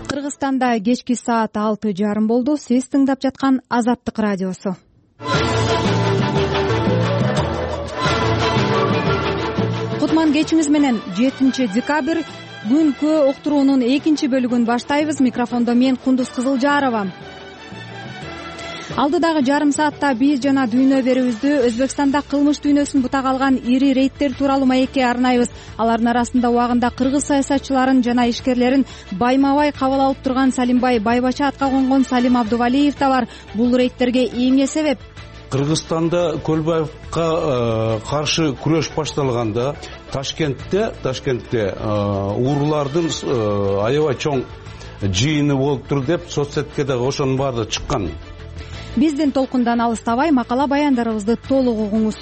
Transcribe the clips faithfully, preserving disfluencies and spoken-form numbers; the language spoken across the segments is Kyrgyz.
Кыргызстанда кечки саат алты жарым болду. Сиз тыңдап жаткан Азаттык радиосу. Кутман кечиңиз менен жетинчи декабрь күнкү уктуруунун экинчи бөлүгүн баштайбыз. Микрофондо мен Кундуз Кызылжарова. Алдыдагы жарым саатта биз жана дүйнө берүүбүздү Өзбекстанда кылмыш дүйнөсүн бутак алган ири рейдтер тууралуу маекке арнайбыз. Алардын арасында убагында кыргыз саясатчыларын жана ишкерлерин байма-бай кабыл алып турган Салимбай Байбача атка конгон Салим Абдувалиев да бар. Бул рейдтерге эмне себеп? Кыргызстанда Көлбаевка каршы күрөш башталганда Ташкентте Ташкентте уурулардын аябай чоң жыйыны болуптур деп соцсетке дагы ошонун баары чыккан. Биздин толкундан алыстабай макала баяндарыбызды толук угуңуз.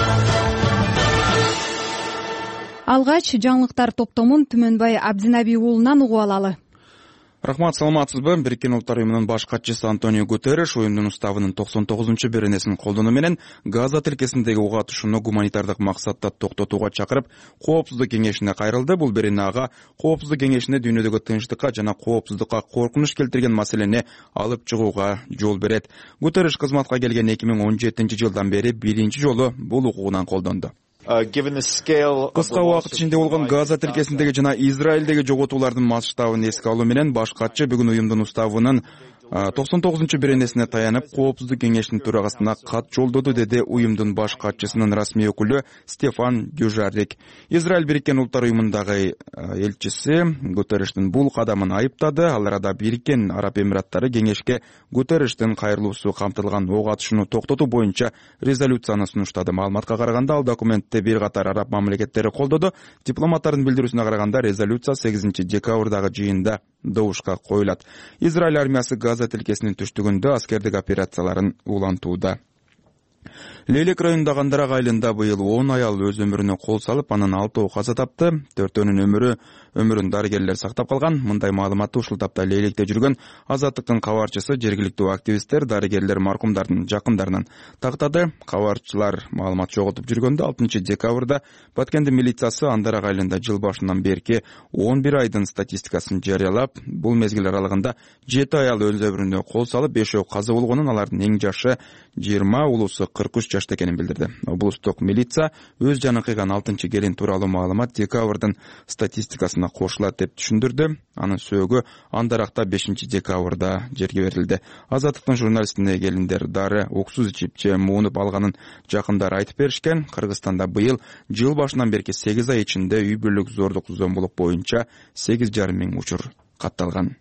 Алгач жаңылыктар топтомун Түмөнбай Абдинаби уулунан угуп алалы. Рахмат, саламатсызбы? Бириккен Улуттар уюмунун баш катчысы Антонио Гутерриш уюмдун уставынын токсон тогузунчу беренесин колдонуу менен Газа тилкесиндеги ок атышууну гуманитардык максатта токтотууга чакырып, Коопсуздук кеңешине кайрылды. Бул берене ага Коопсуздук кеңешине дүйнөдөгү тынчтыкка жана коопсуздукка коркунуч келтирген маселени алып чыгууга жол берет. Гутерриш кызматка келген эки миң он жетинчи жылдан бери биринчи жолу бул укугунан колдонду. Кыска убакыт ичинде болгон Газа тилкесиндеги жана Израилдеги жоготуулардын масштабын эске алуу менен баш катчы бүгүн уюмдун уставынын токсон тогузунчу беренесине таянып, Коопсуздук кеңешинин төрагасына кат жолдоду, деди уюмдун баш катчысынын расмий өкүлү Стефан Дюжарик. Израиль Бириккен Улуттар уюмундагы элчиси Гутерриштин бул кадамын айыптады. Ал арада Бириккен Араб Эмираттары кеңешке Гутерриштин кайрылуусу камтылган ок атышууну токтотуу боюнча резолюцияны сунуштады. Маалыматка караганда, ал документти бир катар араб мамлекеттери колдоду. Дипломаттардын билдирүүсүнө караганда, резолюция сегизинчи декабрдагы жыйында добушка коюлат. Израиль армиясы Газа тилкесинин түштүгүндө аскердик операцияларын улантууда. Лейлек районундагы Андарак айылында быйыл он аял өз өмүрүнө кол салып, анын алтоо каза тапты. Төртөөнүн өмүрү өмүрүн дарыгерлер сактап калган. Мындай маалыматты ушул тапта Лейликте жүргөн Азаттыктын кабарчысы жергиликтүү активисттер дарыгерлер маркумдардын жакындарынан тактады. Кабарчылар маалымат жоготуп жүргөндө алтынчы декабрда Баткенди милициясы Андарак айылында жыл башынан берки он бир айдын статистикасын жарыялап, бул мезгил аралыгында жети аял өз өмүрүнө кол салып, бешөө каза болгонун, алардын эң жашы жыйырма, улуусу кырк үч жашта экенин билдирди. Облустук милиция өз жанын кыйган алтынчы келин тууралуу маалымат декабрдын статистикасына кошулат деп түшүндүрдү. Анын сөөгү Андаракта бешинчи декабрда жерге берилди. Азаттыктын журналистине келиндер дары оксуз ичип же муунуп алганын жакындары айтып беришкен. Кыргызстанда быйыл жыл башынан берки сегиз ай ичинде үй бүлөлүк зордук зомбулук боюнча сегиз жарым миң учур катталган.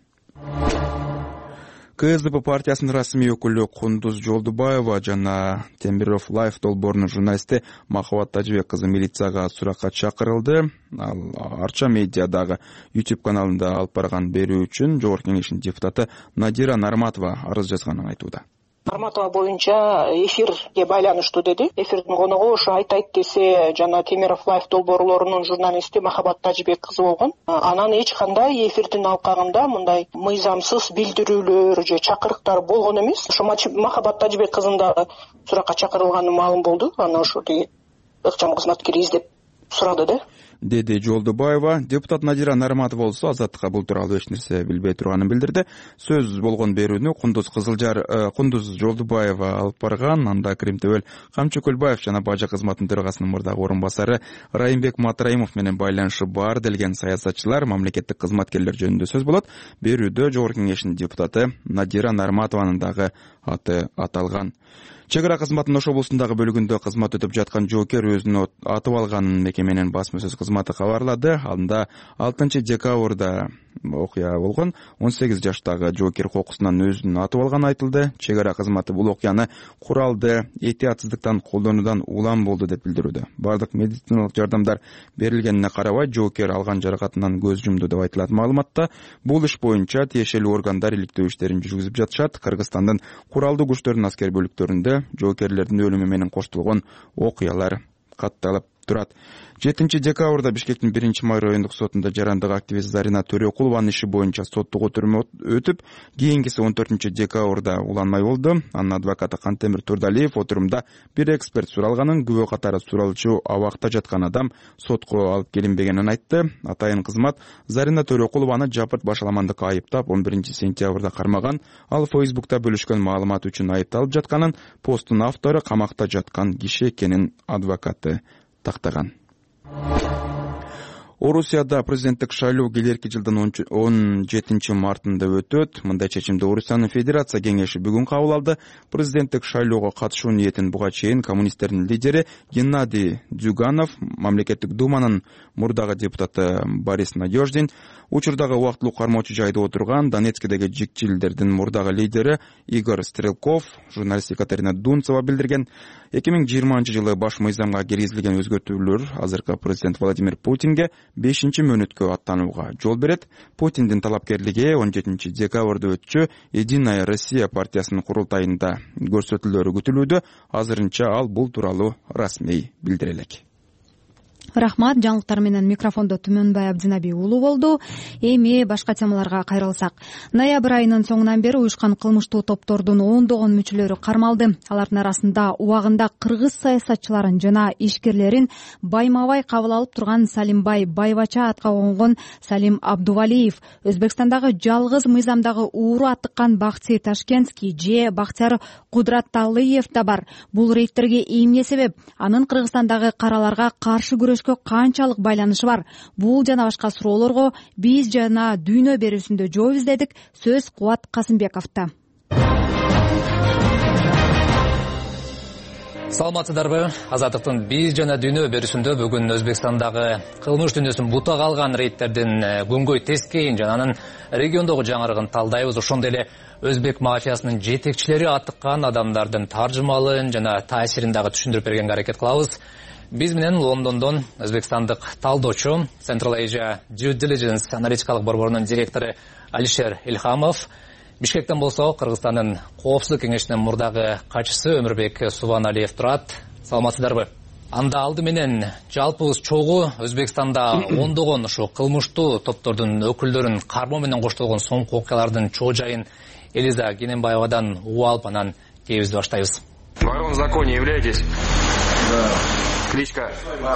КСДП партиясынын расмий өкүлү Кундуз Жолдубаева жана Темиров Лайф долбоорунун журналисти Махабат Тажибек кызы милицияга суракка чакырылды. Ал Арча медиадагы YouTube каналында алып барган берүү үчүн Жогорку кеңештин депутаты Надира Нарматова арыз жазганын айтууда. Нарматова боюнча эфирге байланыштуу деди. Эфирдин коногу ошо айтайт десе жана Темиров Лайф долбоорлорунун журналисти Махабат Тажибек кызы болгон. Анан эч кандай эфирдин алкагында мындай мыйзамсыз билдирүүлөр же чакырыктар болгон эмес. Ошо Махабат Тажибек кызын да суракка чакырылганы маалым болду. Аны ошо тиги ыкчам кызматкери издеп сурады да. Деди Жолдубаева. Депутат Надира Нарматова болсо Азаттыкка бул тууралуу эч нерсе билбей турганын билдирди. Сөз болгон берүүнү Кундуз Кызылжар Кундуз Жолдубаева алып барган. Анда Крим Төбөл Камчы Көлбаев жана Бажа кызматынын төрагасынын мурдагы орун басары Райымбек Матраимов менен байланышы бар делген саясатчылар, мамлекеттик кызматкерлер жөнүндө сөз болот. Берүүдө Жогорку кеңештин депутаты Надира Нарматованын дагы аты аталган. Чек ара кызматынын Ош облусундагы бөлүгүндө кызмат өтүп жаткан жоокер өзүнө атып алганын мекеменин басма сөз кызматы кабарлады. Анда алтынчы декабрда окуя болгон. он сегиз жаштагы жоокер кокусунан өзүн атып алганы айтылды. Чек ара кызматы бул окуяны куралды этиятсыздыктан колдонуудан улам болду деп билдирүүдө. Бардык медициналык жардамдар берилгенине карабай, жоокер алган жаракатынан көз жумду деп айтылат маалыматта. Бул иш боюнча тиешелүү органдар иликтөө иштерин жүргүзүп жатышат. Кыргызстандын куралдуу күчтөрүнүн аскер бөлүктөрүндө жоокерлердин өлүмү менен коштолгон окуялар катталып турат. жетинчи декабрда Бишкектин биринчи май райондук сотунда жарандык активист Зарина Төрөкулованын иши боюнча соттук отурум өтүп, кийинкиси он төртүнчү декабрда уланмай болду. Анын адвокаты Кантемир Турдалиев отурумда бир эксперт суралганын, күбө катары суралчу абакта жаткан адам сотко алып келинбегенин айтты. Атайын кызмат Зарина Төрөкулованы жапырт башаламандыкка айыптап он биринчи сентябрда кармаган. Ал Фейсбукта бөлүшкөн маалымат үчүн айыпталып жатканын, посттун автору камакта жаткан киши экенин адвокаты тактаган. Орусияда президенттик шайлоо келерки жылдын он жетинчи мартында өтөт. Мындай чечимди Орусиянын Федерация кеңеши бүгүн кабыл алды. Президенттик шайлоого катышуу ниетин буга чейин коммунисттердин лидери Геннадий Дзюганов, мамлекеттик думанын мурдагы депутаты Борис Надеждин, учурдагы убактылуу кармоочу жайда отурган Донецкидеги жикчилдердин мурдагы лидери Игорь Стрелков, журналист Екатерина Дунцова билдирген. эки миң жыйырманчы жылы баш мыйзамга киргизилген өзгөртүүлөр азыркы президент Владимир Путинге бешинчи мөөнөткө аттанууга жол берет. Путиндин талапкерлиги он жетинчи декабрда өтчү Единая Россия партиясынын курултайында көрсөтүлөөрү күтүлүүдө. Азырынча ал бул тууралуу расмий билдире элек. Рахмат. Жаңылыктар менен микрофондо Түмөнбай Абдинаби уулу болду. Эми башка темаларга кайрылсак. Ноябрь айынын соңунан бери уюшкан кылмыштуу топтордун ондогон мүчөлөрү кармалды. Алардын арасында убагында кыргыз саясатчыларын жана ишкерлерин байма-бай кабыл алып турган Салимбай Байбача атка конгон Салим Абдувалиев, Өзбекстандагы жалгыз мыйзамдагы ууру аттыккан Бахти Ташкентский же Бахтияр Кудраталыев да бар. Бул рейдтерге эмне себеп? Анын Кыргызстандагы караларга каршы күрөшкө канчалык байланышы бар? Бул жана башка суроолорго биз жана Дүйнө берүүсүндө жооп издедик. Сөз Кубат Касымбековдо. Саламатсыздарбы? Азаттыктын биз жана Дүйнө берүүсүндө бүгүн Өзбекстандагы кылмыш дүйнөсүн бута калган рейдтердин күнгөй тескейин жана анын региондогу жаңырыгын талдайбыз. Ошондой эле Өзбек мафиясынын жетекчилери аттыккан адамдардын таржымалын жана таасирин дагы түшүндүрүп бергенге аракет кылабыз. Биз менен Лондондон өзбекстандык талдоочу Central Asia Due Diligence аналитикалык борборунун директору Алишер Илхамов, Бишкектен болсо Кыргызстандын коопсуздук кеңешинин мурдагы катчысы Өмүрбек Субаналиев турат. Саламатсыздарбы? Анда алды менен жалпыбыз чогуу Өзбекстанда ондогон ушу кылмыштуу топтордун өкүлдөрүн кармоо менен коштолгон соңку окуялардын чоо жайын Элиза Кененбаевадан угуп алып, анан кебизди баштайбыз. Ворон в законе являетесь? Да. Кличка?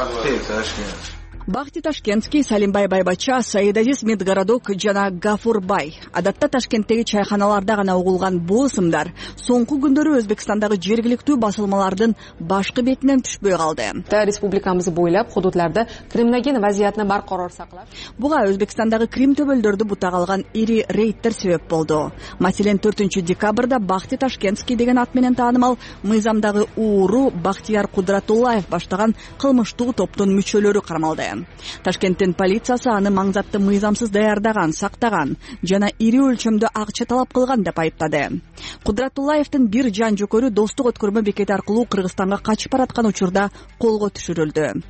Бахти Ташкентский, Салимбай Байбача, Саидазиз Медгородок жана Гафурбай. Адатта Ташкенттеги чайханаларда гана угулган бул ысымдар соңку күндөрү Өзбекстандагы жергиликтүү басылмалардын башкы бетинен түшпөй калды. Республикабыз бойлап худудларда криминоген вазиятны баркарар саклап. Буга Өзбекстандагы Крим төбөлдөрдү бута калган ири рейдтер себеп болду. Маселен төртүнчү декабрда Бахти Ташкентский деген ат менен таанымал мыйзамдагы ууру Бахтияр Кудратуллаев баштаган кылмыштуу топтун мүчөлөрү кармалды. Ташкенттин полициясы аны маңзатты мыйзамсыз даярдаган, сактаган жана ири өлчөмдө акча талап кылган деп айыптады. Кудратуллаевдин бир жан жөкөрү достук өткөрмө бекети аркылуу Кыргызстанга качып бараткан учурда колго түшүрүлдү.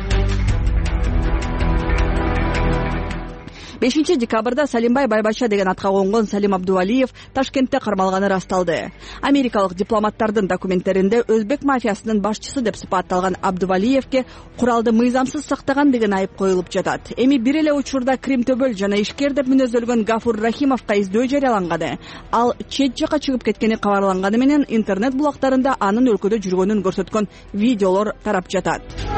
бешинчи декабрда Салимбай Байбача деген атка конгон Салим Абдувалиев Ташкентте кармалганы расталды. Америкалык дипломаттардын документтеринде өзбек мафиясынын башчысы деп сыпатталган Абдувалиевке куралды мыйзамсыз сактаган деген айып коюлуп жатат. Эми бир эле учурда Крим төбөл жана ишкер деп мүнөздөлгөн Гафур Рахимовго издөө жарыяланганы. Ал чет жака чыгып кеткени кабарланганы менен интернет булактарында анын өлкөдө жүргөнүн көрсөткөн видеолор тарап жатат.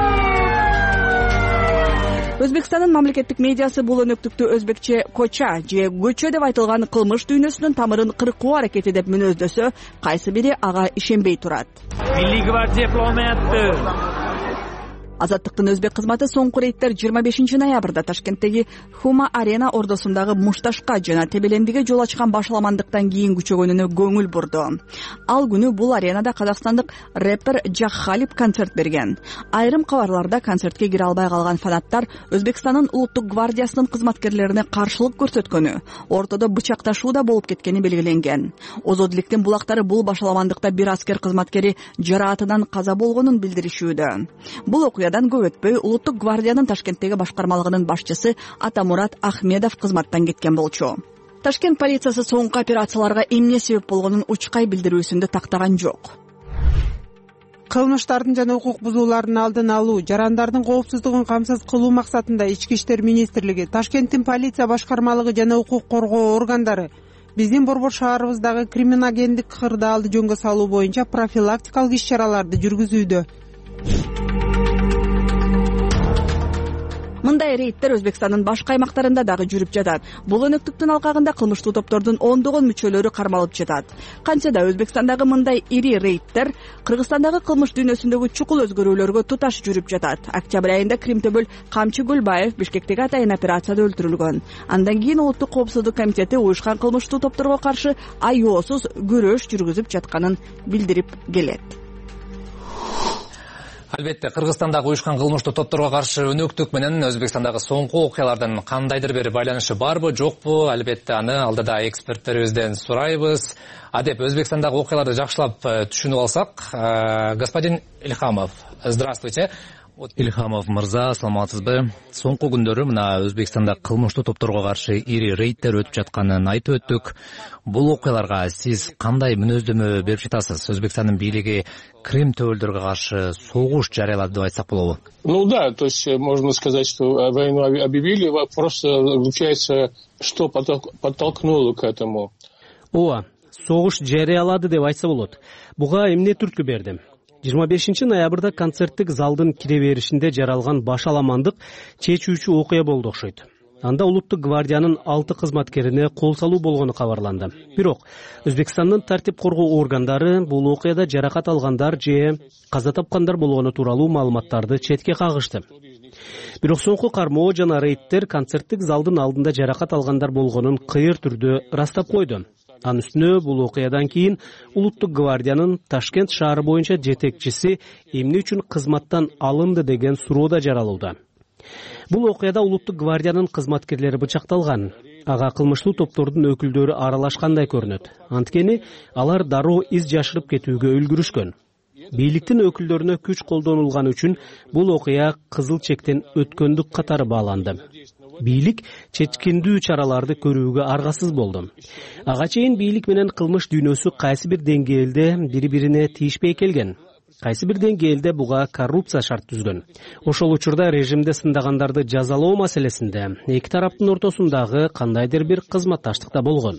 Өзбекстандын мамлекеттик медиасы бул өнөктүктү өзбекче коча же көчө деп айтылган кылмыш дүйнөсүнүн тамырын кыркуу аракети деп мүнөздөсө, кайсы бири ага ишенбей турат. Милли гвардия дипломаты. Азаттыктын өзбек кызматы соңку рейдтер жыйырма бешинчи ноябрда Ташкенттеги Хума Арена ордосундагы мушташка жана тебелендиге жол ачкан башаламандыктан кийин күчөгөнүнө көңүл бурду. Ал күнү бул аренада казакстандык рэпер Жаххалип концерт берген. Айрым кабарларда концертке кире албай калган фанаттар Өзбекстандын улуттук гвардиясынын кызматкерлерине каршылык көрсөткөнү, ортодо бычакташуу да болуп кеткени белгиленген. Озодиликтин булактары бул башаламандыкта бир аскер кызматкери жараатынан каза болгонун билдиришүүдө. Бул окуядан көп өтпөй улуттук гвардиянын Ташкенттеги башкармалыгынын башчысы Атамурат Ахмедов кызматтан кеткен болчу. Ташкент полициясы соңку операцияларга эмне себеп болгонун учкай билдирүүсүндө тактаган жок. кылмыштардын жана укук бузуулардын алдын алуу, жарандардын коопсуздугун камсыз кылуу максатында Ички иштер министрлиги, Ташкенттин полиция башкармалыгы жана укук коргоо органдары биздин Борбор шаарыбыздагы криминогендик кырдаалды жөнгө салуу боюнча профилактикалык иш-чараларды жүргүзүүдө. Мындай рейдтер Өзбекстандын башка аймактарында дагы жүрүп жатат. Бул өнөктүктүн алкагында кылмыштуу топтордун ондогон мүчөлөрү кармалып жатат. Кантсе да Өзбекстандагы мындай ири рейдтер Кыргызстандагы кылмыш дүйнөсүндөгү чукул өзгөрүүлөргө туташ жүрүп жатат. Октябрь айында Кримтөбөл Камчы Гүлбаев Бишкектеги атайын операцияда өлтүрүлгөн. Андан кийин Улуттук коопсуздук комитети уюшкан кылмыштуу топторго каршы аеосуз күрөш жүргүзүп жатканын билдирип келет. Албетте, Кыргызстандагы уюшкан кылмыштуу топторго каршы өнөктүк менен Өзбекстандагы соңку окуялардын кандайдыр бир байланышы барбы, жокпу? Албетте, аны алдыда эксперттерибизден сурайбыз. Адеп, Өзбекстандагы окуяларды жакшылап түшүнүп алсак, господин Ильхамов, здравствуйте. Ильхамов мырза, саламатсызбы? Соңку күндөрү мына Өзбекстанда кылмыштуу топторго каршы ири рейдтер өтүп жатканын айтып өттүк. Бул окуяларга сиз кандай мүнөздөмө берип жатасыз? Өзбекстандын бийлиги Крым төбөлдөргө каршы согуш жарыялады деп айтсак болобу? Ну да, то есть можно сказать, что войну объявили. Вопрос заключается, что подтолкнуло к этому. Ооба, согуш жарыялады деп айтса болот. Буга эмне түрткү берди? жыйырма бешинчи ноябрда концерттик залдын кире беришинде жаралган башаламандык чечүүчү окуя болду окшойт. Анда Улуттук гвардиянын алты кызматкерине кол салуу болгону кабарланды. Бирок Өзбекстандын тартип коргоо органдары бул окуяда жаракат алгандар же каза тапкандар болгону тууралуу маалыматтарды четке кагышты. Бирок соңку кармоо жана рейдтер концерттик залдын алдында жаракат алгандар болгонун кыйыр түрдө ырастап койду. Анын үстүнө бул окуядан кийин Улуттук гвардиянын Ташкент шаары боюнча жетекчиси эмне үчүн кызматтан алынды деген суроо да жаралууда. Бул окуяда Улуттук гвардиянын кызматкерлери бычакталган. Ага кылмыштуу топтордун өкүлдөрү аралашкандай көрүнөт. Анткени алар дароо из жашырып кетүүгө үлгүрүшкөн. Бийликтин өкүлдөрүнө күч колдонулганы үчүн бул окуя кызыл чектен өткөндүк катары бааланды. Бийлик чечкиндүү чараларды көрүүгө аргасыз болду. Ага чейин бийлик менен кылмыш дүйнөсү кайсы бир деңгээлде бири-бирине тийишпей келген. Кайсы бир деңгээлде буга коррупция шарт түзгөн. Ошол учурда режимде сындагандарды жазалоо маселесинде эки тараптын ортосундагы кандайдыр бир кызматташтыкта болгон.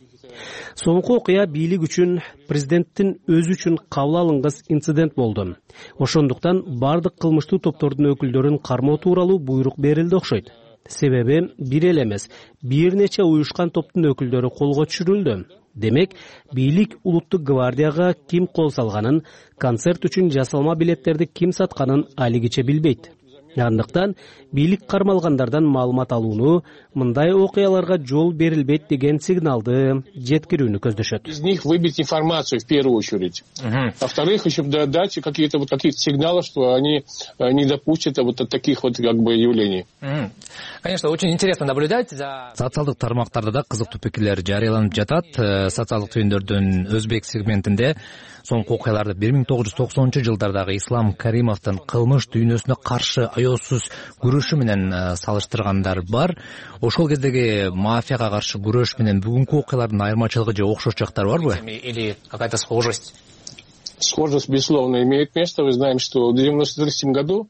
Соңку окуя бийлик үчүн, президенттин өзү үчүн кабыл алынгыс инцидент болду. Ошондуктан бардык кылмыштуу топтордун өкүлдөрүн кармоо тууралуу буйрук берилди окшойт. Себеби бир эле эмес, бир нече уюшкан топтун өкүлдөрү колго түшүрүлдү. Демек, бийлик Улуттук гвардияга ким кол салганын, концерт үчүн жасалма билеттерди ким сатканын алигиче билбейт. Андыктан бийлик кармалгандардан маалымат алууну, мындай окуяларга жол берилбейт деген сигналды жеткирүүнү көздөшөт. Из них выбить информацию в первую очередь. Uh-huh. А вторых еще дать какие-то вот какие-то сигналы, что они не допустят вот таких вот как бы явлений. Uh-huh. Конечно, очень интересно наблюдать за социалдык тармактарда да кызыктуу пикирлер жарыяланып жатат. Социалдык түйүндөрдүн өзбек сегментинде соңку окуяларды бир миң тогуз жүз токсонунчу жылдардагы Ислам Каримовдун кылмыш дүйнөсүнө каршы аеосуз күрөшү менен салыштыргандар бар. Ошол кездеги мафияга каршы күрөш менен бүгүнкү окуялардын айырмачылыгы же окшош жактары барбы? Или какая-то схожесть? Схожесть, безусловно, имеет место. Вы знаете, что в девяносто третьем году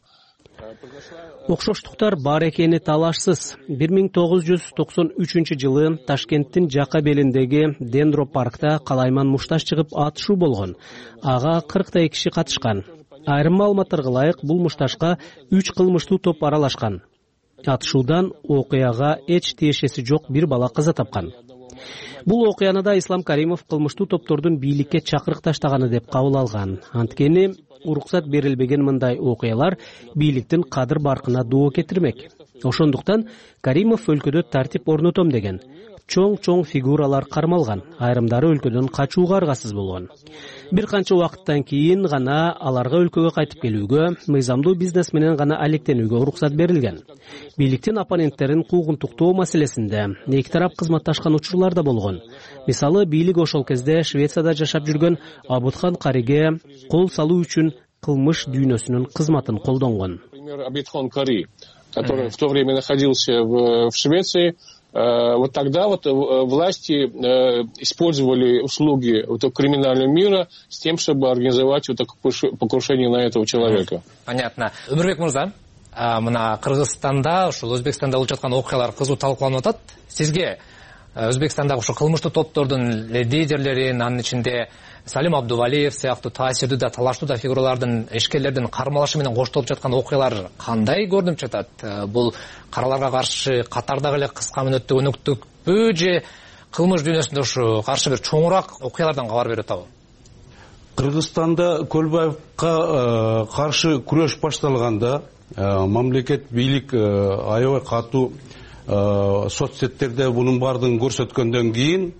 окшоштуктар бар экени талашсыз. бир миң тогуз жүз токсон үчүнчү жылы Ташкенттин жака белиндеги Дендро паркта калайман мушташ чыгып атышуу болгон. Ага кырктай киши катышкан. Айрым маалыматтарга ылайык бул мушташка үч кылмыштуу топ аралашкан. Атышуудан окуяга эч тиешеси жок бир бала каза тапкан. Бул окуяны да Ислам Каримов кылмыштуу топтордун бийликке чакырык таштаганы деп кабыл алган. Анткени уруксат берилбеген мындай окуялар бийликтин кадыр баркына доо кетирмек. Ошондуктан Каримов өлкөдө тартип орнотом деген чоң-чоң фигуралар кармалган, айрымдары өлкөдөн качууга аргасыз болгон. Бир канча убакыттан кийин гана аларга өлкөгө кайтып келүүгө, мыйзамдуу бизнес менен гана алектенүүгө уруксат берилген. Бийликтин оппоненттерин куугунтуктоо маселесинде эки тарап кызматташкан учурлар да болгон. Мисалы, бийлик ошол кезде Швецияда жашап жүргөн Абудхан Кариге кол салуу үчүн кылмыш дүйнөсүнүн кызматын колдонгон. Например, Абудхан Кари, который в то время находился в Швеции, вот тогда вот власти использовали услуги вот криминального мира с тем, чтобы организовать вот такое покушение на этого человека. Понятно. Өмірбек мырза, мына Кыргызстанда, ушул Өзбекстанда болуп жаткан окуялар кызуу талкууланып атат. Сизге Өзбекстандагы ушу кылмыштуу топтордун лидерлерин, анын ичинде Салим Абдувалиев сыяктуу таасирдүү да талаштуу да фигуралардын, ишкерлердин кармалышы менен коштолуп жаткан окуялар кандай көрүнүп жатат? Бул караларга каршы катардагы эле кыска мөөнөттө өнүктүкпү же кылмыш дүйнөсүндө ушу каршы бир чоңураак окуялардан кабар берип атабы? Кыргызстанда Көлбаевка каршы күрөш башталганда мамлекет бийлик аябай катуу соцсеттерде бунун баардыгын көрсөткөндөн кийин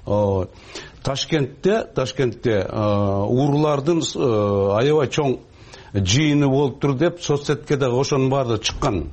Ташкентте, Ташкентте уурулардын аябай чоң жыйыны болуптур деп соцсетке дагы ошонун баардыгы чыккан.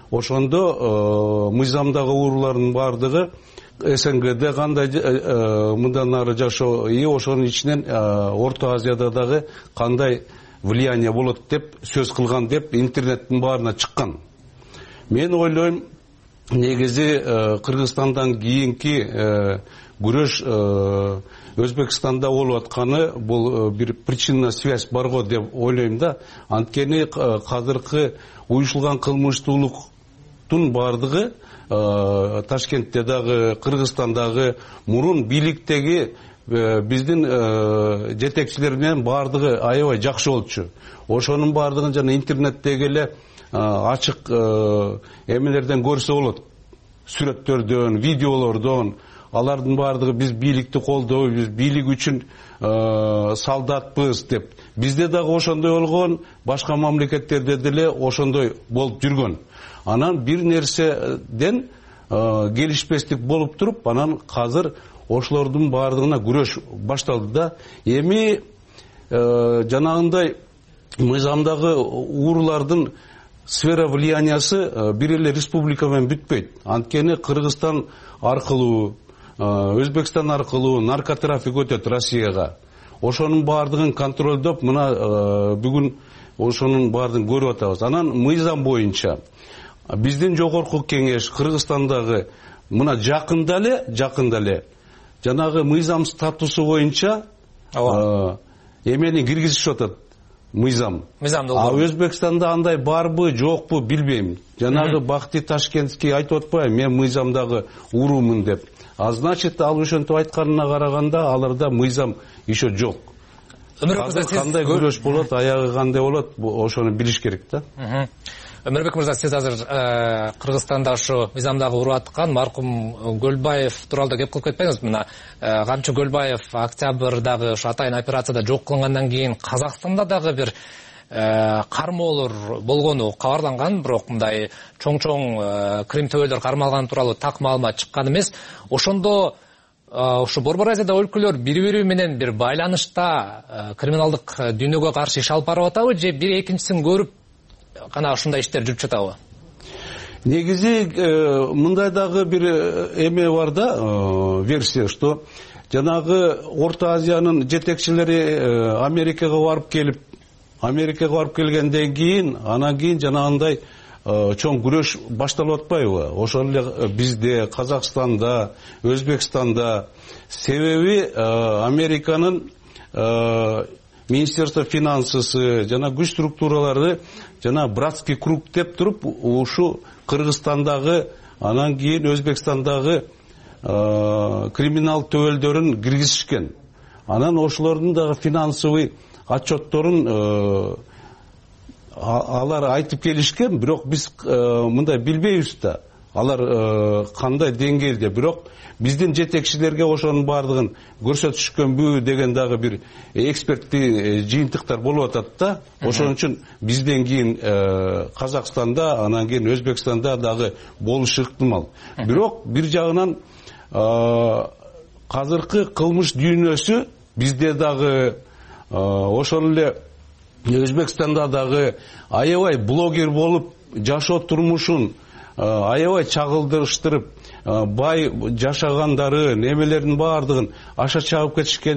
Ошондо мыйзамдагы уурулардын баардыгы СНГде кандай мындан ары жашоо, и ошонун ичинен Орто Азияда дагы кандай влияние болот деп сөз кылган деп интернеттин баарына чыккан. Мен ойлойм, негизи Кыргызстандан кийинки күрөш Өзбекстанда болуп атканы бул бир причинна связь бар го деп ойлойм да. Анткени казыркы уюшулган кылмыштуулуктун баардыгы Ташкентте дагы, Кыргызстандагы мурун бийликтеги биздин жетекчилер менен баардыгы аябай жакшы болчу. Ошонун баардыгын жана интернеттеги эле ачык эмелерден көрсө болот. Сүрөттөрдөн, видеолордон, алардын баардыгы биз бийликти колдойбуз, биз бийлик үчүн солдатпыз деп. Бизде дагы ошондой болгон, башка мамлекеттерде деле ошондой болуп жүргөн. Анан бир нерседен келишпестик болуп туруп, анан казыр ошолордун баардыгына күрөш башталды да. Эми жанагындай мыйзамдагы уурулардын сфера влияниясы бир эле республика менен бүтпөйт. Анткени Кыргызстан аркылуу, Өзбекстан аркылуу наркотрафик өтөт Россияга. Ошонун баардыгын контролдоп, мына бүгүн ошонун баардыгын көрүп атабыз. Анан мыйзам боюнча биздин жогорку кеңеш Кыргызстандагы мына жакында эле, жакында эле жанагы мыйзам статусу боюнча эмени киргизишип атат. Мыйзам. А Өзбекстанда андай барбы, жокпу билбейм. Жанагы Бакти Ташкентский айтып атпайбы, мен мыйзамдагы уурумун деп. А значит, ал ошентип айтканына караганда аларда мыйзам еще жок. Кандай күрөш болот, аягы кандай болот, ошону билиш керек да. Өмүрбек мырза, сиз азыр Кыргызстанда ушу мыйзамдагы уруп аткан маркум Көлбаев тууралуу кеп кылып кетпеңиз. Мына Камчы Көлбаев октябрдагы ушу атайын операцияда жок кылынгандан кийин Казакстанда дагы бир кармоолор болгону кабарланган, бирок мындай чоң-чоң крим төбөлдөр кармалганы тууралуу так маалымат чыккан эмес. Ошондо ушу Борбор Азияда өлкөлөр бири-бири менен бир байланышта криминалдык дүйнөгө каршы иш алып барып атабы же бир экинчисин көрүп кана ушундай иштер жүрүп жатабы? Негизи мындай дагы бир эме бар да, версия, что жанагы Орто Азиянын жетекчилери Америкага барып келип, Америкага барып келгенден кийин, анан кийин жанагындай чоң күрөш башталып атпайбы? Ошол эле бизде, Казакстанда, Өзбекстанда. Себеби Американын Министерство финансысы жана күч структуралары жана братский круг деп туруп ушу Кыргызстандагы, анан кийин Өзбекстандагы криминал төбөлдөрүн киргизишкен. Анан ошолордун дагы финансовый отчетторун алар айтып келишкен, бирок биз мындай билбейбиз да. Алар кандай деңгээлде, бирок биздин жетекчилерге ошонун баардыгын көрсөтүшкөнбү деген дагы бир экспертти жыйынтыктар болуп атат да. Ошон үчүн бизден кийин Казакстанда, анан кийин Өзбекстанда дагы болушу ыктымал. Бирок бир жагынан казыркы кылмыш дүйнөсү бизде дагы, ошол эле Өзбекстанда дагы аябай блогер болуп жашоо турмушун аябай чагылдырыштырып, бай жашагандары, немелердин баардыгын аша чагып кетишкен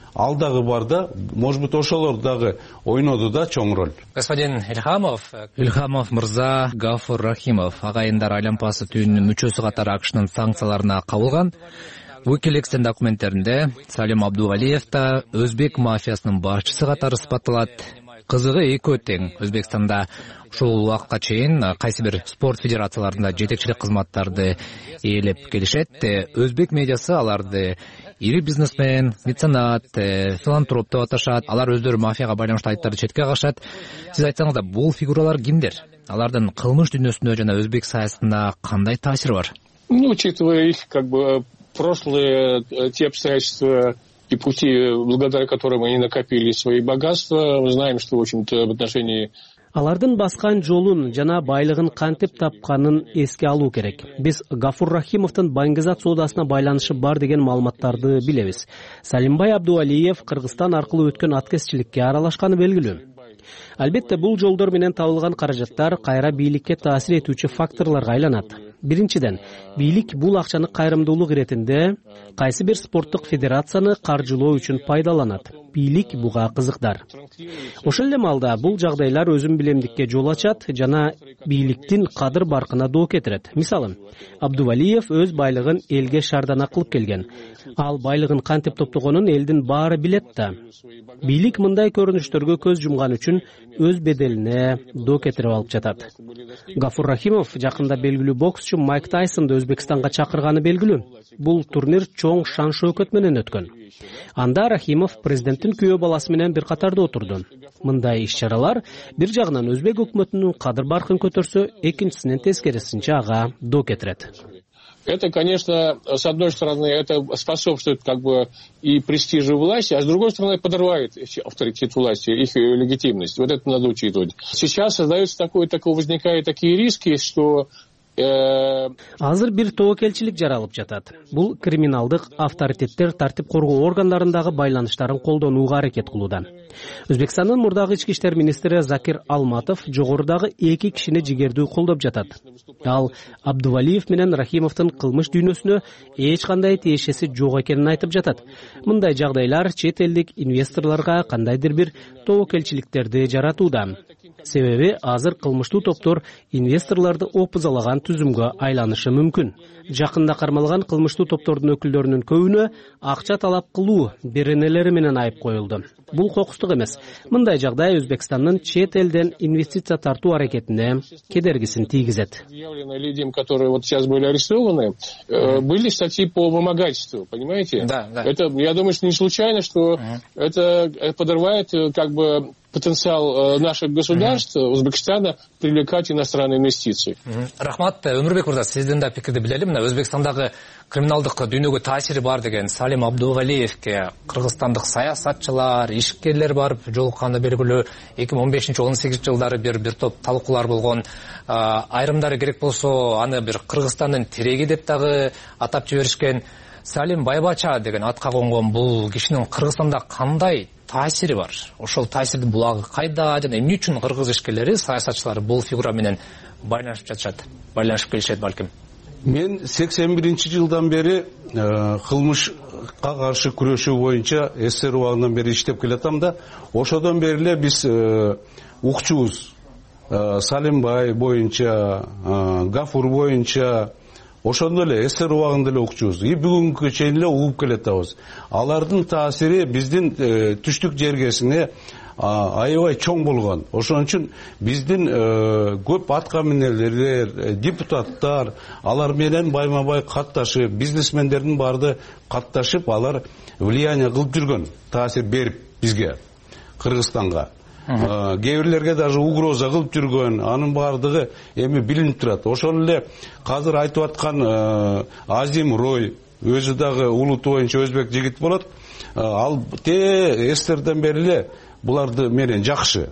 ал дагы бар да, может быть, ошолор дагы ойноду да чоң роль. Господин Ильхамов, Ильхамов мырза, Гафур Рахимов агайындар айланпасы түйүнүнүн мүчөсү катары АКШнын санкцияларына кабылган. Wikileaks'тин документтеринде Салим Абдувалиев да өзбек мафиясынын башчысы катары сыпатталат. Кызыгы экөө тең. Өзбекстанда ушул убакытка чейин кайсы бир спорт федерацияларында жетекчилик кызматтарды ээлеп келишет. Өзбек медиасы аларды ири бизнесмен, меценат, филантроп деп аташат. Алар өздөрү мафияга байланыштуу айыптарды четке кагышат. Сиз айтсаңыз да, бул фигуралар кимдер? Алардын кылмыш дүйнөсүндө жана өзбек саясатында кандай таасири бар? Ну, учитывая их, как бы, прошлые, те обстоятельства и пути, благодаря которым они накопили свои богатства, мы знаем, что, в общем-то, в отношении... Алардын баскан жолун жана байлыгын кантип тапканын эске алуу керек. Биз Гафур Рахимовдун баңгизат соодасына байланышы бар деген маалыматтарды билебиз. Салимбай Абдувалиев Кыргызстан аркылуу өткөн аткезчиликке аралашканы белгилүү. Албетте, бул жолдор менен табылган каражаттар кайра бийликке таасир этүүчү факторлорго айланат. Биринчиден, бийлик бул акчаны кайрымдуулук иретинде кайсы бир спорттук федерацияны каржылоо үчүн пайдаланат. Бийлик буга кызыктар. Ошол эле маалда бул жагдайлар өзүн билемдикке жол ачат жана бийликтин кадыр баркына доо кетирет. Мисалы, Абдувалиев өз байлыгын элге шардана кылып келген. Ал байлыгын кантип топтогонун элдин баары билет да. Бийлик мындай көрүнүштөргө көз жумган үчүн өз беделине доо кетирип алып жатат. Гафур Рахимов жакында белгилүү боксчу Майк Тайсонду Өзбекстанга чакырганы белгилүү. Бул турнир чоң шан шөкөт менен өткөн. Анда Рахимов президенттин күйөө баласы менен бир катарда отурду. Мындай иш-чаралар бир жагынан өзбек өкмөтүнүн кадыр баркын көтөрсө, экинчисинен тескерисинче ага доо кетирет. Это, конечно, с одной стороны, это способствует как бы и престижу власти, а с другой стороны, подрывает авторитет власти, их легитимность. Вот это надо учитывать. Сейчас создается такое, такое возникают такие риски, что Азыр бир тобокелчилик жаралып жатат. Бул криминалдык авторитеттер тартип коргоо органдарындагы байланыштарын колдонууга аракет кылууда. Өзбекстандын мурдагы ички иштер министри Закир Алматов жогорудагы эки кишини жигердүү колдоп жатат. Ал Абдувалиев менен Рахимовдун кылмыш дүйнөсүнө эч кандай тиешеси жок экенин айтып жатат. Мындай жагдайлар чет элдик инвесторлорго кандайдыр бир тобокелчиликтерди жаратууда. Себеби азыр кылмыштуу топтор инвесторлорду опузалаган түзүмгө айланышы мүмкүн. Жакында кармалган кылмыштуу топтордун өкүлдөрүнүн көбүнө акча талап кылуу беренелери менен айып коюлду. Бул кокустук эмес. Мындай жагдай Өзбекстандын чет элден инвестиция тартуу аракетине кедергисин тийгизет. Людям, которые вот сейчас были арестованы, были статьи по вымогательству, понимаете? Да, да. Это, я думаю, что не случайно, что uh-huh. это подрывает как бы потенциал наших государств, uh-huh. Узбекистана, привлекать иностранные инвестиции. Uh-huh. Рахмат, Өмүрбек мырза, сизден да пикирди билели. Мына Өзбекстандагы криминалдык дүйнөгө таасири бар деген Салим Абдувалиевке кыргызстандык саясатчылар, ишкерлер барып жолукканы белгилүү. эки миң он бешинчи он сегизинчи жылдары бир бир топ талкуулар болгон. Айрымдары керек болсо аны бир Кыргызстандын тереги деп дагы атап жиберишкен. Салим Байбача деген атка конгон бул кишинин Кыргызстанда кандай таасири бар? Ошол таасирдин булагы кайда жана эмне үчүн кыргыз ишкерлери, саясатчылары бул фигура менен байланышып жатышат, байланышып келишет балким? Мен сексен биринчи жылдан бери кылмышка каршы күрөшүү боюнча СССР убагынан бери иштеп келатам да, ошодон бери эле биз укчубуз. Салимбай боюнча, Гафур боюнча, ошондо эле СССР убагында эле укчубуз. И бүгүнкү чейин эле угуп келатабыз. Алардын таасири биздин түштүк жергесине аябай чоң болгон. Ошон үчүн биздин көп аткаминерлер, депутаттар, алар менен байма-бай катташып, бизнесмендердин барды катташып, алар влияние кылып жүргөн, таасир берип бизге, Кыргызстанга. Кээ бирлерге даже угроза кылып жүргөн, анын бардыгы эми билинип турат. Ошол эле азыр айтып аткан Азим Рой, өзү дагы улут боюнча өзбек жигит болот. Ал те СССРден бери эле буларды менен жакшы.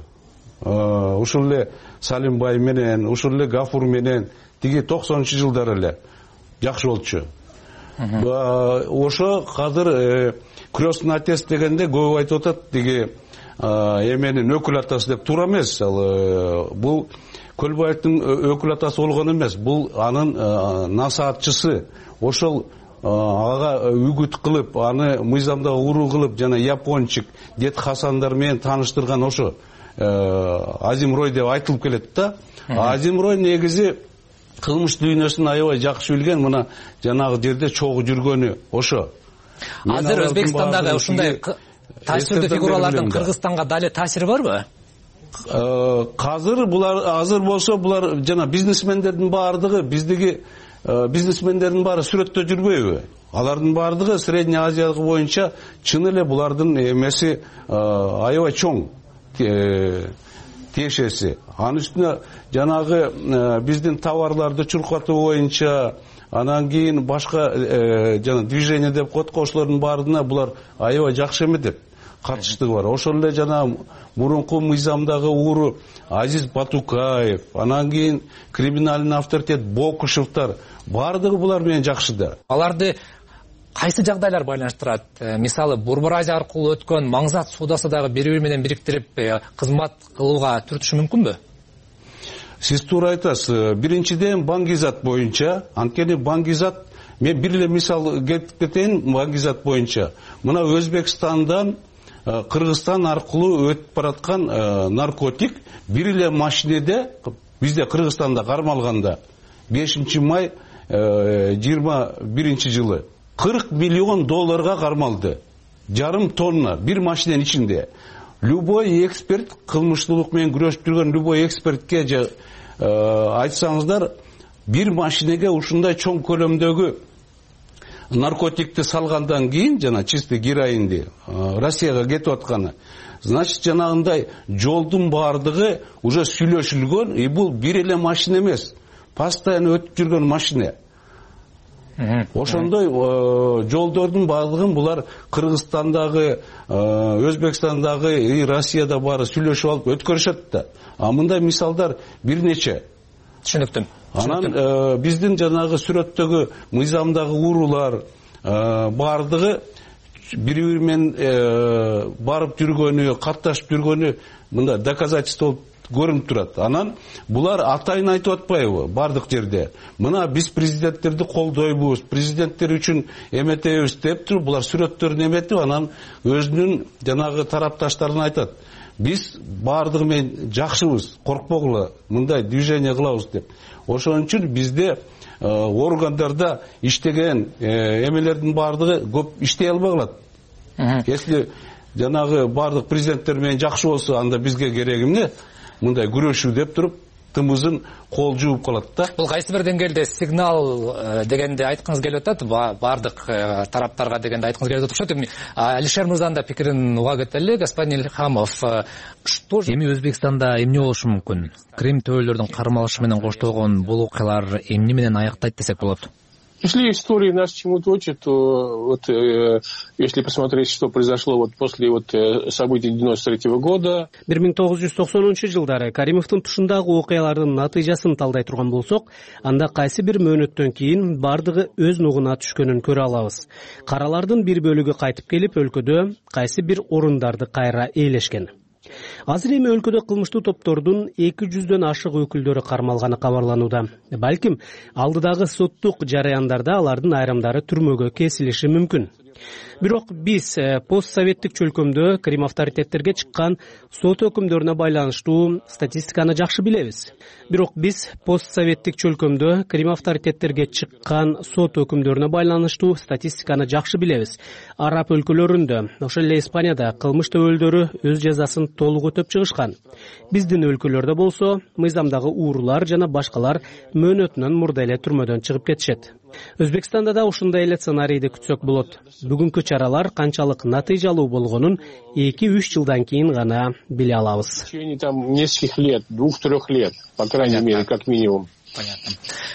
Ушул эле Салимбай менен, ушул эле Гафур менен тиги токсонунчу жылдары эле жакшы болчу. Ошо азыр крестный отец дегенде көп айтып атат, тиги эменин өкүл атасы деп туура эмес. Ал бул Көлбаевдин өкүл атасы болгон эмес, бул анын насаатчысы. Ошол ага үгүт кылып, аны мыйзамдагы уруу кылып, жана япончик Дед Хасандар менен тааныштырган ошо Азим Рой деп айтылып келет да. Азим Рой негизи кылмыш дүйнөсүн аябай жакшы билген, мына жанагы жерде чогуу жүргөнү ошо. Азыр Өзбекстандагы ушундай таасирдүү фигуралардын Кыргызстанга дали таасири барбы? Азыр булар азыр болсо булар жана бизнесмендердин баардыгы биздеги бизнесмендердин баары сүрөттө жүрбөйбү? Алардын баардыгы Средний Азиялык боюнча чын эле булардын эмеси аябай чоң тиешеси. Анын үстүнө жанагы биздин товарларды чуркатуу боюнча, анан кийин башка жана движение деп коет, ошолордун баарына булар аябай жакшы эметет. Катыштыгы бар. Ошол эле жана мурунку мыйзамдагы уру Азиз Батукаев, анан кийин криминальный авторитет Бокушевтар, баардыгы булар менен жакшы да. Аларды кайсы жагдайлар байланыштырат? Мисалы, Борбор Азия аркылуу өткөн маңзат соодасы дагы бири-бири менен бириктирип кызмат кылууга түртүшү мүмкүнбү? Сиз туура айтасыз. Биринчиден Баңгизат боюнча, анткени Баңгизат, мен бир эле мисал келтип кетейин Баңгизат боюнча. Мына Өзбекстандан Кыргызстан аркылуу өтүп бараткан наркотик бир эле машинеде бизде Кыргызстанда кармалганда бешинчи май жыйырма биринчи жылы кырк миллион долларга кармалды. Жарым тонна бир машиненин ичинде. Любой эксперт, кылмыштуулук менен күрөшүп жүргөн любой экспертке айтсаңыздар, бир машинеге ушундай чоң көлөмдөгү наркотикти салгандан кийин, жана чистый героинди Россияга кетип атканы, значит жанагындай жолдун баардыгы уже сүйлөшүлгөн, и бул бир эле машина эмес, постоянно өтүп жүргөн машина. Ошондой жолдордун баардыгын булар Кыргызстандагы, Өзбекстандагы и Россияда баары сүйлөшүп алып өткөрүшөт да. А мындай мисалдар бир нече. Түшүнүктүм. Анан биздин жанагы сүрөттөгү мыйзамдагы уруулар баардыгы бири-бири менен барып жүргөнү, катташып жүргөнү мында доказательство болуп көрүнүп турат. Анан булар атайын айтып атпайбы бардык жерде? Мына биз президенттерди колдойбуз, президенттер үчүн эметебиз деп туруп, булар сүрөттөрүн эметип, анан өзүнүн жанагы тарапташтарына айтат. Биз бардыгы менен жакшыбыз, коркпогула, мындай движение кылабыз деп. Ошон үчүн бизде органдарда иштеген эмелердин бардыгы көп иштей албай калат. Если жанагы бардык президенттер менен жакшы болсо, анда бизге кереги эмне? Мындай күрөшүү деп туруп, тымызын кол жууп калат да. Бул кайсы бир деңгээлде сигнал дегенди айткыңыз келип атат, бардык тараптарга дегенди айткыңыз келип атат. Ошо Алишер мырзанын да пикирин уга кетели. Господин Ильхамов, что эми Өзбекстанда эмне болушу мүмкүн? Крим төбөлөрдүн кармалышы менен коштолгон бул окуялар эмне менен аяктайт десек болот? Если история нас чему-то учит, то вот, э, если посмотреть, что произошло вот после вот, э, событий девяносто третьего года. бир миң тогуз жүз токсонунчу жылдары Каримовдун тушундагы окуялардын натыйжасын талдай турган болсок, анда кайсы бир мөөнөттөн кийин бардыгы өз нугуна түшкөнүн көрө алабыз. Каралардын бир бөлүгү кайтып келип, өлкөдө кайсы бир орундарды кайра ээлешкен. Азыр эми өлкөдө кылмыштуу топтордун эки жүздөн ашык өкүлдөрү кармалганы кабарланууда. Балким, алдыдагы соттук жараяндарда алардын айрымдары түрмөгө кесилиши мүмкүн. Бирок биз постсоветтик чөлкөмдө Крим авторитеттерге чыккан сот өкүмдөрүнө байланыштуу статистиканы жакшы билебиз. Бирок биз постсоветтик чөлкөмдө Крим авторитеттерге чыккан сот өкүмдөрүнө байланыштуу статистиканы жакшы билебиз. Араб өлкөлөрүндө, ошол эле Испанияда кылмыш төбөлдөрү өз жазасын толук өтөп чыгышкан. Биздин өлкөлөрдө болсо, мыйзамдагы уурулар жана башкалар мөөнөтүнөн мурда эле түрмөдөн чыгып кетишет. Өзбекстанда да ушундай эле сценарийди күтсөк болот. Бүгүнкү чаралар канчалык натыйжалуу болгонун эки-үч жылдан кийин гана биле алабыз. В течение там нескольких лет, двух-трех лет, по крайней мере, как минимум. Понятно.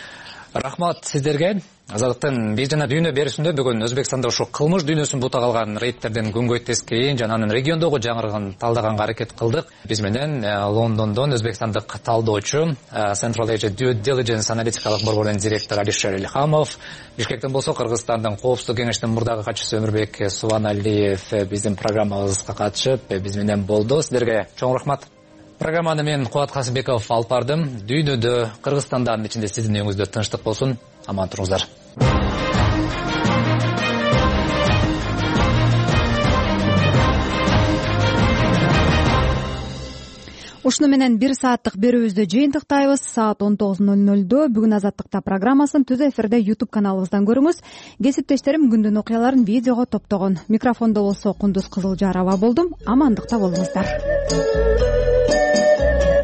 Рахмат сиздерге. Азаттыктын биз жана дүйнө берүүсүндө бүгүн Өзбекстанда ошо кылмыш дүйнөсүн бутак алган рейдтердин күнгөй тескейин жана анын региондогу жаңырыгын талдаганга аракет кылдык. Биз менен Лондондон өзбекстандык талдоочу Central Asia Due Diligence аналитикалык борборунун директору Алишер Ильхамов, Бишкектен болсо Кыргызстандын коопсуздук кеңешинин мурдагы катчысы Өмүрбек Субаналиев биздин программабызга катышып биз менен болду. Сиздерге чоң рахмат. Программаны мен Кубат Касымбеков алып бардым. Дүйнөдө, Кыргызстандын ичинде сиздин үйүңүздө тынчтык болсун. Аман туруңуздар. ушуну менен бир сааттык берүүбүздү жыйынтыктайбыз. Саат он тогуз ноль нолдо бүгүн Азаттыкта программасын түз эфирде YouTube каналыбыздан көрүңүз. Кесиптештерим күндүн окуяларын видеого топтогон. Микрофондо болсо Кундуз Кызылжарова болдум. Амандыкта болуңуздар.